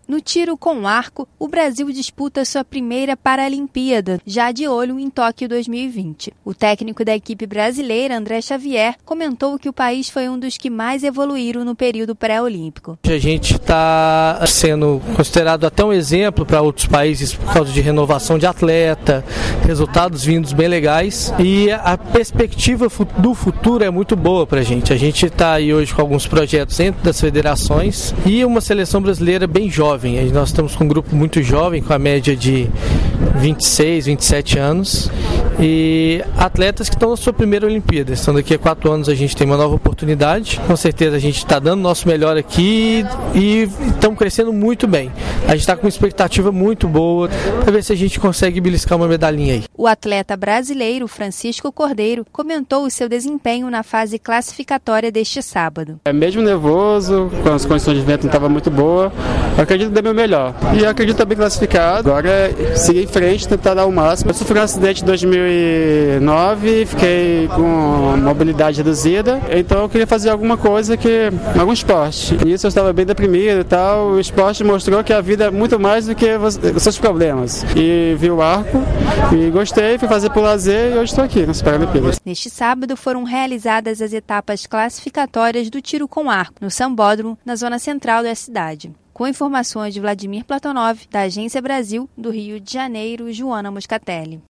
No tiro com arco, o Brasil disputa sua primeira Paralimpíada, já de olho em Tóquio 2020. O técnico da equipe brasileira, André Xavier, comentou que o país foi um dos que mais evoluíram no período pré-olímpico. A gente está sendo considerado até um exemplo para outros países por causa de renovação de atleta, resultados vindos bem legais, e a perspectiva do futuro é muito boa para a gente. A gente está aí hoje com alguns projetos dentro das federações e uma seleção brasileira bem jovem. Nós estamos com um grupo muito jovem, com a média de 26, 27 anos, e atletas que estão na sua primeira Olimpíada. Então daqui a 4 anos a gente tem uma nova oportunidade. Com certeza a gente está dando o nosso melhor aqui e estamos crescendo muito bem. A gente está com uma expectativa muito boa para ver se a gente consegue beliscar uma medalhinha aí. O atleta brasileiro Francisco Cordeiro comentou o seu desempenho na fase classificatória deste sábado. Mesmo nervoso, com as condições de vento não estavam muito boas, eu acredito que dei meu melhor. E eu acredito estar bem classificado. Agora é seguir em frente, tentar dar o máximo. Eu sofri um acidente em 2009, fiquei com mobilidade reduzida, então eu queria fazer alguma coisa, algum esporte. E isso eu estava bem deprimido e tal. O esporte mostrou que a vida é muito mais do que os seus problemas. E vi o arco e gostei, fui fazer por lazer e hoje estou aqui nas Paralimpíadas. Neste sábado foram realizadas as etapas classificatórias do tiro com arco, no Sambódromo, na zona central da cidade. Com informações de Vladimir Platonov, da Agência Brasil, do Rio de Janeiro, Joana Moscatelli.